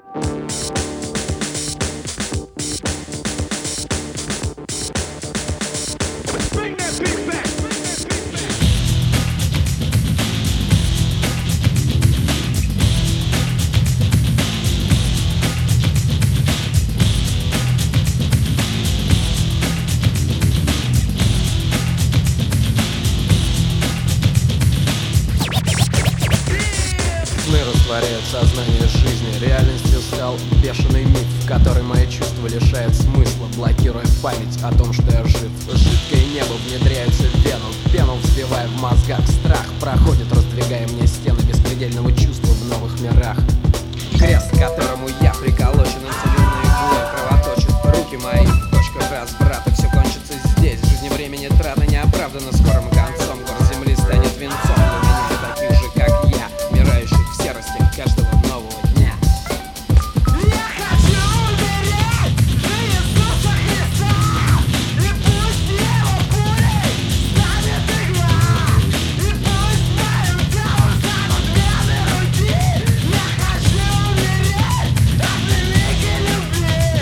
Растворяет сознание жизни. Реальностью стал бешеный миф, в который мои чувства лишают смысла, блокируя память о том, что я жив. Жидкое небо внедряется в вену, пену взбивая в мозгах. Страх проходит, раздвигая мне стены беспредельного чувства в новых мирах. Крест, к которому я приколочен, инсулинной иглой кровоточит руки мои в точках разбрата. Все кончится здесь, жизни времени трата не оправдана скорым концом. Город земли станет венцом для меня и таких же, как я, мирающих в серости каждого нового дня. Я хочу умереть за Иисуса Христа, и пусть его пулей станет игла, и пусть моим телом станут вены руки. Я хочу умереть от великой любви.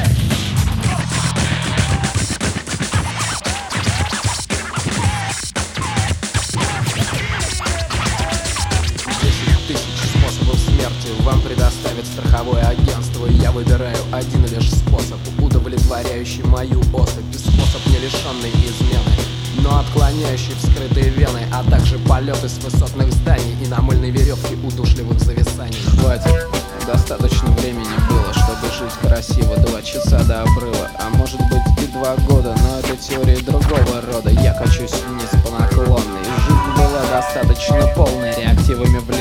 10 тысяч способов смерти вам предоставит страховое агентство, и я выбираю один лишь способ, удовлетворяющий мою особь. Способ, не лишенный измены, но отклоняющий вскрытые вены, а также полеты с высотных зданий и на мыльной веревке удушливых зависаний. Хватит, достаточно времени было, чтобы жить красиво. 2 часа до обрыва, а может быть и 2 года, но это теория другого рода. Я качусь вниз по наклонной. Жизнь была достаточно полной, реактивами в